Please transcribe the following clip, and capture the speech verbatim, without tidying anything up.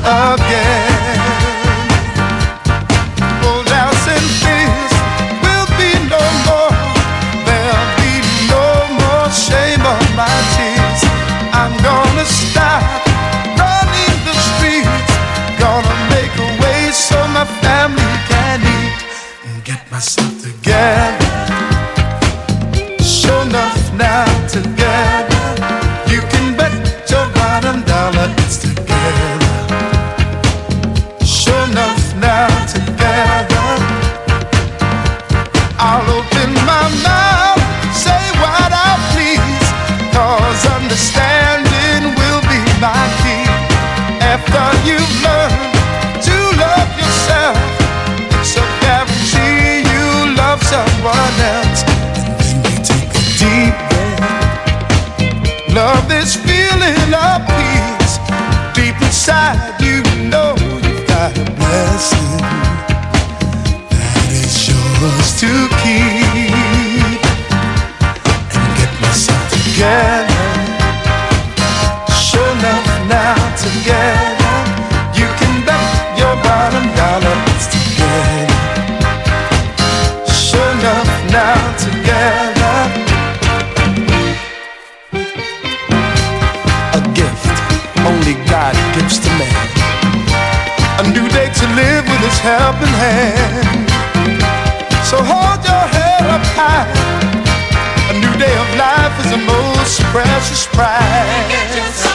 again. Old house and fears will be no more. There'll be no more shame on my tears. I'm gonna stop running the streets. Gonna make a way so my family can eat and get myself together. Sure enough now together. You can bet your bottom dollar it's together. Sure enough now together. I'll open my mouth, say what I please, 'cause understanding will be my key. After you've learned to love yourself, it's a guarantee you love someone else. And then you take a deep breath. Love this feeling of peace. Deep inside you know you've got a blessing that is yours to keep. And get myself together. Sure enough now together. You can bet your bottom dollar it's together. Sure enough now together. A gift only God gives to man. A new day to live with his helping hand. So hold your head up high. A new day of life is the most precious prize.